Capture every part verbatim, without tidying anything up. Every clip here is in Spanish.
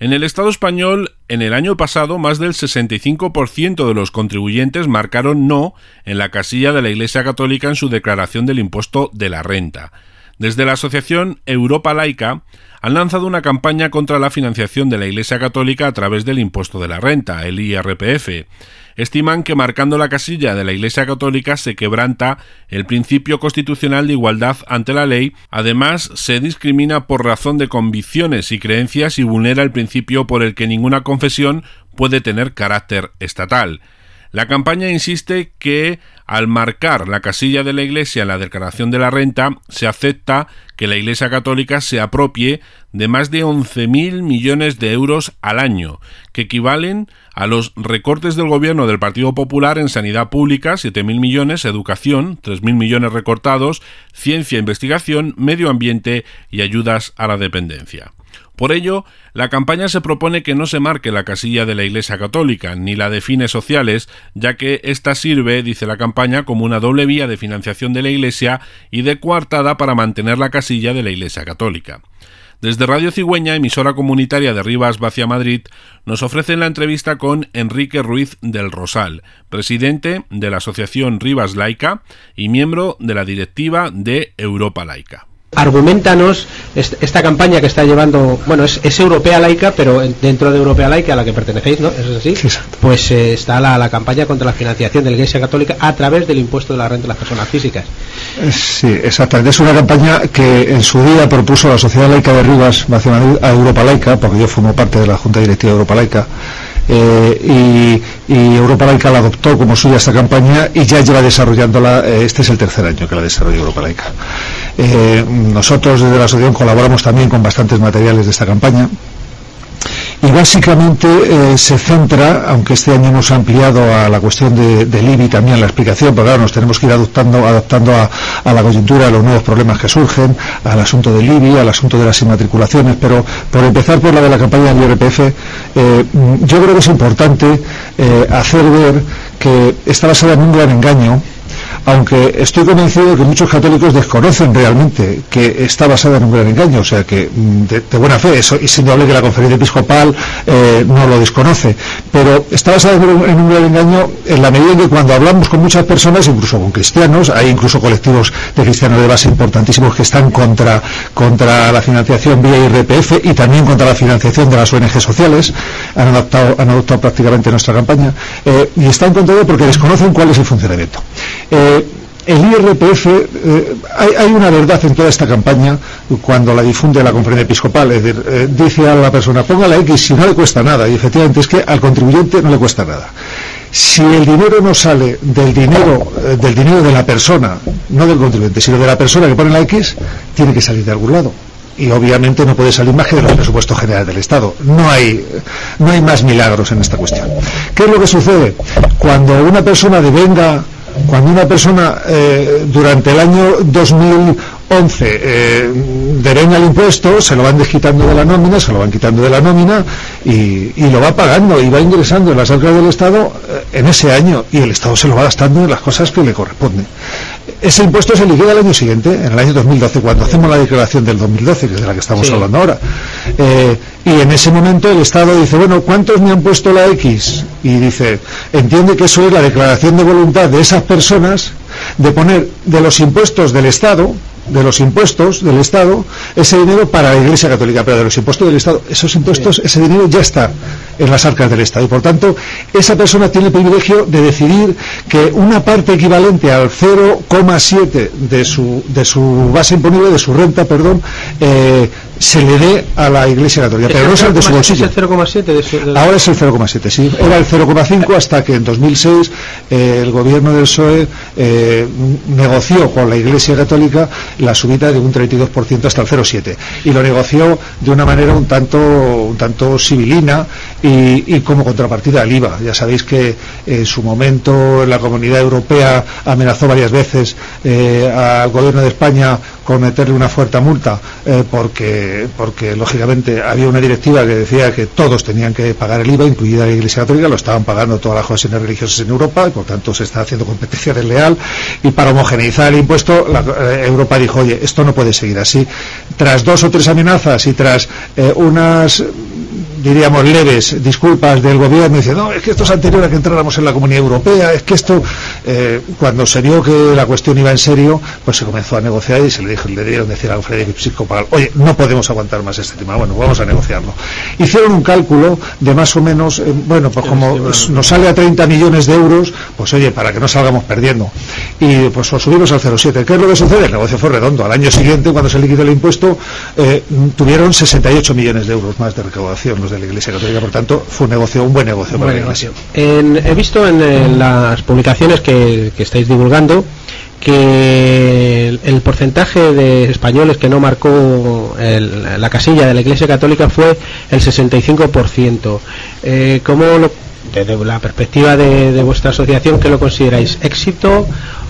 En el Estado español, en el año pasado, más del sesenta y cinco por ciento de los contribuyentes marcaron no en la casilla de la Iglesia Católica en su declaración del impuesto de la renta. Desde la asociación Europa Laica han lanzado una campaña contra la financiación de la Iglesia Católica a través del impuesto de la renta, el I R P F. Estiman que marcando la casilla de la Iglesia Católica se quebranta el principio constitucional de igualdad ante la ley, además se discrimina por razón de convicciones y creencias y vulnera el principio por el que ninguna confesión puede tener carácter estatal. La campaña insiste que, al marcar la casilla de la Iglesia en la declaración de la renta, se acepta que la Iglesia Católica se apropie de más de once mil millones de euros al año, que equivalen a los recortes del gobierno del Partido Popular en sanidad pública, siete mil millones, educación, tres mil millones recortados, ciencia e investigación, medio ambiente y ayudas a la dependencia. Por ello, la campaña se propone que no se marque la casilla de la Iglesia Católica, ni la de fines sociales, ya que ésta sirve, dice la campaña, como una doble vía de financiación de la Iglesia y de coartada para mantener la casilla de la Iglesia Católica. Desde Radio Cigüeña, emisora comunitaria de Rivas Vacia Madrid, nos ofrecen la entrevista con Enrique Ruiz del Rosal, presidente de la Asociación Rivas Laica y miembro de la directiva de Europa Laica. Arguméntanos esta campaña que está llevando, bueno, es, es Europea Laica, pero dentro de Europea Laica a la que pertenecéis, ¿no? ¿Es así? Sí, pues eh, está la, la campaña contra la financiación de la Iglesia Católica a través del impuesto de la renta de las personas físicas. Sí, exactamente. Es una campaña que en su día propuso la Sociedad Laica de Rivas a Europa Laica, porque yo formo parte de la Junta Directiva de Europa Laica. Eh, y, y Europa Laica la adoptó como suya esta campaña y ya lleva desarrollándola. Eh, este es el tercer año que la desarrolla Europa Laica. Eh, nosotros desde la asociación colaboramos también con bastantes materiales de esta campaña y básicamente eh, se centra, aunque este año hemos ampliado a la cuestión de, del I B I también la explicación, porque claro, nos tenemos que ir adaptando, adaptando a, a la coyuntura, a los nuevos problemas que surgen, al asunto del I B I, al asunto de las inmatriculaciones, pero por empezar por la de la campaña del I R P F, eh, yo creo que es importante eh, hacer ver que está basada en un gran engaño, aunque estoy convencido de que muchos católicos desconocen realmente que está basada en un gran engaño, o sea que de, de buena fe, eso es indudable que la conferencia episcopal eh, no lo desconoce, pero está basada en un, en un gran engaño en la medida en que cuando hablamos con muchas personas, incluso con cristianos, hay incluso colectivos de cristianos de base importantísimos que están contra, contra la financiación vía I R P F y también contra la financiación de las O N G sociales, han adoptado, han adoptado prácticamente nuestra campaña, eh, y están contra ello porque desconocen cuál es el funcionamiento. Eh, El I R P F, eh, hay, hay una verdad en toda esta campaña cuando la difunde la conferencia episcopal, es decir, eh, dice a la persona, ponga la X si no le cuesta nada, y efectivamente es que al contribuyente no le cuesta nada. Si el dinero no sale del dinero, eh, del dinero de la persona, no del contribuyente, sino de la persona que pone la X, tiene que salir de algún lado. Y obviamente no puede salir más que de los presupuestos generales del Estado. No hay, no hay más milagros en esta cuestión. ¿Qué es lo que sucede? Cuando una persona devenga Cuando una persona eh, durante el año dos mil once eh, devenga el impuesto, se lo van desquitando de la nómina, se lo van quitando de la nómina y, y lo va pagando y va ingresando en las arcas del Estado eh, en ese año, y el Estado se lo va gastando en las cosas que le corresponden. Ese impuesto se liquida el año siguiente, en el año dos mil doce, cuando hacemos la declaración del dos mil doce, que es de la que estamos sí. hablando ahora. Eh, y en ese momento el Estado dice, bueno, ¿cuántos me han puesto la X? Y dice, entiende que eso es la declaración de voluntad de esas personas de poner de los impuestos del Estado, de los impuestos del Estado, ese dinero para la Iglesia Católica, pero de los impuestos del Estado, esos impuestos, sí. ese dinero ya está en las arcas del Estado, y por tanto esa persona tiene el privilegio de decidir que una parte equivalente al cero coma siete de su, de su base imponible, de su renta, perdón, eh, se le dé a la Iglesia Católica, pero no es de su bolsillo. ¿Es el cero coma siete? De su, de... Ahora es el cero coma siete, sí. Era el cero coma cinco hasta que en dos mil seis eh, el gobierno del P S O E eh, negoció con la Iglesia Católica la subida de un treinta y dos por ciento hasta el cero coma siete, y lo negoció de una manera un tanto un tanto civilina y, y como contrapartida al I V A. Ya sabéis que en su momento la Comunidad Europea amenazó varias veces eh, al gobierno de España con meterle una fuerte multa eh, porque porque lógicamente había una directiva que decía que todos tenían que pagar el I V A, incluida la Iglesia Católica, lo estaban pagando todas las confesiones religiosas en Europa, y por tanto se está haciendo competencia desleal, y para homogeneizar el impuesto la, eh, Europa dijo, oye, esto no puede seguir así. Tras dos o tres amenazas y tras eh, unas diríamos, leves disculpas del gobierno, dice, no, es que esto es anterior a que entráramos en la Comunidad Europea, es que esto, eh, cuando se vio que la cuestión iba en serio, pues se comenzó a negociar y se le dijo, le dieron decir al Frederick Episcopal, oye, no podemos aguantar más este tema, bueno, vamos a negociarlo. Hicieron un cálculo de más o menos, eh, bueno, pues como nos sale a treinta millones de euros, pues oye, para que no salgamos perdiendo. Y pues lo subimos al cero coma siete. ¿Qué es lo que sucede? El negocio fue redondo. Al año siguiente, cuando se liquidó el impuesto, eh, tuvieron sesenta y ocho millones de euros más de recaudación los de la Iglesia Católica. Por tanto, fue un negocio, un buen negocio para la Iglesia. En, he visto en, en las publicaciones que, que estáis divulgando que el, el porcentaje de españoles que no marcó el, la casilla de la Iglesia Católica fue el sesenta y cinco por ciento. Eh, ¿Cómo lo, desde la perspectiva de, de vuestra asociación, qué lo consideráis? ¿Éxito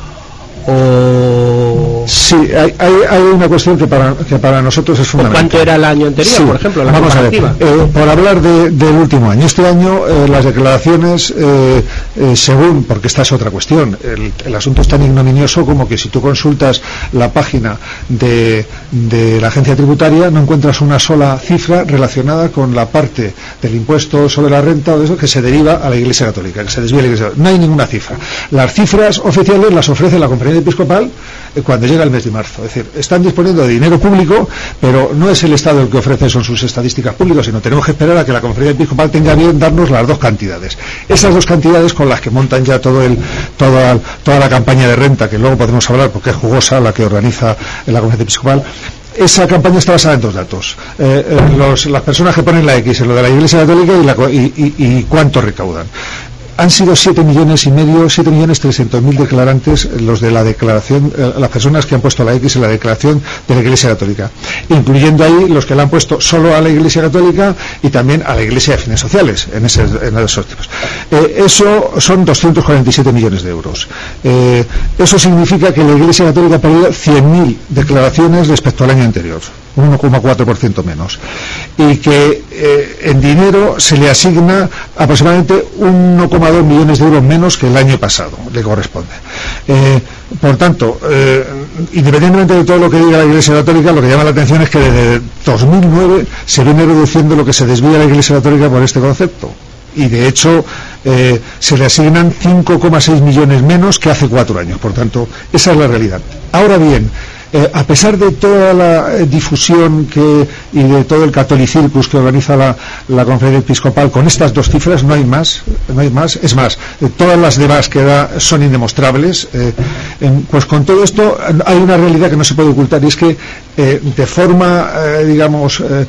o...? Sí, hay, hay, hay una cuestión que para, que para nosotros es fundamental. ¿Cuánto era el año anterior, sí, por ejemplo, la vamos comparativa? A ver, eh, por hablar de, del último año. Este año eh, las declaraciones, eh, eh, según, porque esta es otra cuestión, el, el asunto es tan ignominioso como que si tú consultas la página de, de la agencia tributaria, no encuentras una sola cifra relacionada con la parte del impuesto sobre la renta o de eso que se deriva a la Iglesia Católica, que se desvía a la Iglesia Católica. No hay ninguna cifra. Las cifras oficiales las ofrece la Conferencia Episcopal eh, cuando llega el mes de marzo. Es decir, están disponiendo de dinero público, pero no es el Estado el que ofrece son sus estadísticas públicas, sino tenemos que esperar a que la Conferencia Episcopal tenga bien darnos las dos cantidades. Esas dos cantidades con las que montan ya todo el, toda, toda la campaña de renta, que luego podemos hablar porque es jugosa la que organiza la Conferencia Episcopal. Esa campaña está basada en dos datos. Eh, eh, los, las personas que ponen la X en lo de la Iglesia Católica y, la, y, y, y cuánto recaudan. Han sido siete millones y medio, siete millones trescientos mil declarantes los de la declaración, eh, las personas que han puesto la X en la declaración de la Iglesia Católica, incluyendo ahí los que la han puesto solo a la Iglesia Católica y también a la Iglesia de Fines Sociales, en, ese, en esos tipos. Eh, eso son doscientos cuarenta y siete millones de euros. Eh, eso significa que la Iglesia Católica ha perdido cien mil declaraciones respecto al año anterior, un uno coma cuatro por ciento menos, y que eh, en dinero se le asigna aproximadamente un uno coma dos millones de euros menos que el año pasado, le corresponde. Eh, por tanto, eh, independientemente de todo lo que diga la Iglesia Católica, lo que llama la atención es que desde dos mil nueve se viene reduciendo lo que se desvía a la Iglesia Católica por este concepto. Y de hecho eh, se le asignan cinco coma seis millones menos que hace cuatro años. Por tanto, esa es la realidad. Ahora bien, Eh, a pesar de toda la eh, difusión que, y de todo el catolicircus que organiza la, la Conferencia Episcopal, con estas dos cifras no hay más, no hay más. Es más, eh, todas las demás que da son indemostrables. Eh, en, pues con todo esto hay una realidad que no se puede ocultar, y es que eh, de forma, eh, digamos, eh,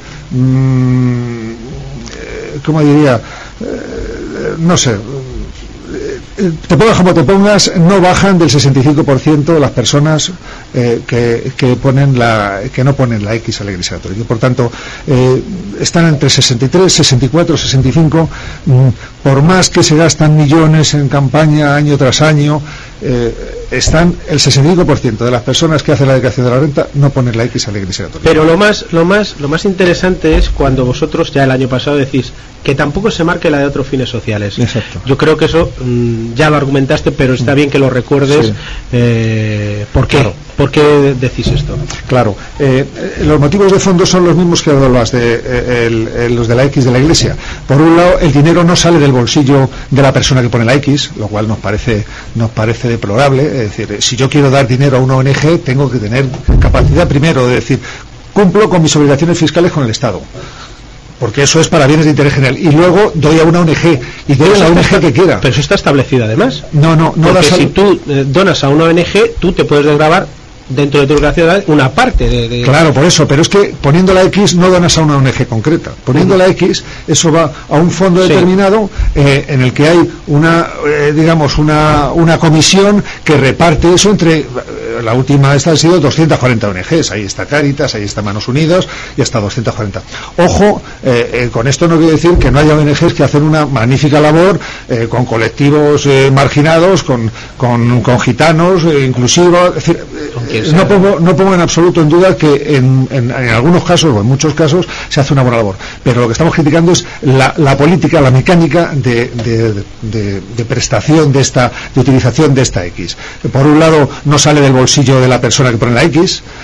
mmm, eh, ¿cómo diría? Eh, no sé. Te pongas como te pongas, no bajan del sesenta y cinco por ciento las personas eh, que, que ponen la que no ponen la X a la Iglesia Católica. Por tanto, eh, están entre sesenta y tres, sesenta y cuatro, sesenta y cinco. Mm, por más que se gastan millones en campaña año tras año, eh, están el sesenta y cinco por ciento de las personas que hacen la declaración de la renta no ponen la X a la Iglesia Católica. Pero lo más, lo más, lo más interesante es cuando vosotros ya el año pasado decís que tampoco se marque la de otros fines sociales. Exacto. Yo creo que eso mmm, ya lo argumentaste, pero está bien que lo recuerdes. Sí. Eh, ¿Por qué? Claro. ¿Por qué decís esto? Claro, eh, los motivos de fondo son los mismos que los de, eh, el, el, los de la X de la Iglesia. Por un lado, el dinero no sale del bolsillo de la persona que pone la X, lo cual nos parece nos parece deplorable. Es decir, si yo quiero dar dinero a una O N G, tengo que tener capacidad primero de decir, cumplo con mis obligaciones fiscales con el Estado, porque eso es para bienes de interés general, y luego doy a una O N G y doy a la O N G que quiera. Pero eso está establecido además. No, no, no. Porque das si tú eh, donas a una O N G, tú te puedes desgravar dentro de tu declaración una parte de, de... Claro, por eso, pero es que poniendo la X no donas a una O N G concreta. Poniendo uh-huh. la X, eso va a un fondo sí. determinado eh, en el que hay una, eh, digamos, una, una comisión que reparte eso entre... La última esta ha sido doscientas cuarenta O N Ges, ahí está Cáritas, ahí está Manos Unidas y hasta doscientas cuarenta. Ojo, eh, eh, con esto no quiero decir que no haya O N Ges que hacen una magnífica labor eh, con colectivos eh, marginados, con, con, con gitanos, eh, inclusivos, es decir, eh, no, pongo, no pongo en absoluto en duda que en, en, en algunos casos o en muchos casos se hace una buena labor, pero lo que estamos criticando es la, la política, la mecánica de, de, de, de prestación de esta, de utilización de esta X. Por un lado no sale del bolsillo de la persona que pone la X,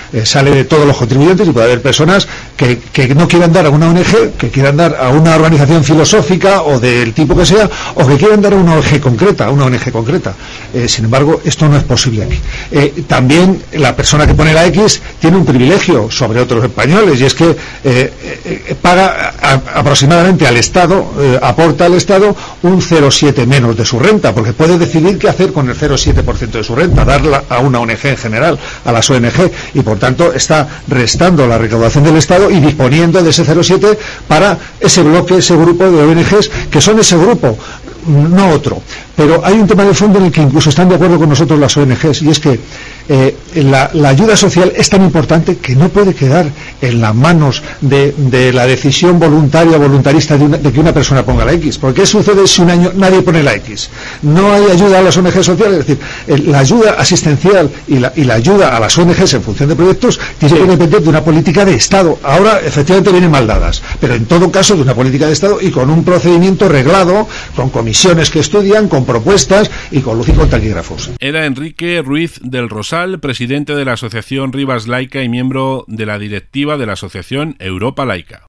eh, sale de todos los contribuyentes y puede haber personas que, que no quieran dar a una O N G, que quieran dar a una organización filosófica o del tipo que sea, o que quieran dar a una O N G concreta, a una O N G concreta. Eh, sin embargo, esto no es posible aquí. Eh, también la persona que pone la X tiene un privilegio sobre otros españoles, y es que eh, eh, paga a, a, aproximadamente al Estado, eh, aporta al Estado un cero coma siete menos de su renta, porque puede decidir qué hacer con el cero coma siete por ciento de su renta, darla a una O N G en general, a las O N G, y por tanto está restando la recaudación del Estado y disponiendo de ese cero coma siete para ese bloque, ese grupo de O N Ges que son ese grupo, no otro. Pero hay un tema de fondo en el que incluso están de acuerdo con nosotros las O N Ges, y es que eh, la, la ayuda social es tan importante que no puede quedar en las manos de, de la decisión voluntaria o voluntarista de, una, de que una persona ponga la X. Porque ¿qué sucede si un año nadie pone la X? No hay ayuda a las O N Ges sociales. Es decir, eh, la ayuda asistencial y la, y la ayuda a las O N Ges en función de proyectos tiene sí. que depender de una política de Estado. Ahora, efectivamente, vienen mal dadas, pero en todo caso de una política de Estado y con un procedimiento reglado, con comisiones que estudian, con propuestas y con luz y con taquígrafos. Era Enrique Ruiz del Rosal, presidente de la Asociación Rivas Laica y miembro de la directiva de la Asociación Europa Laica.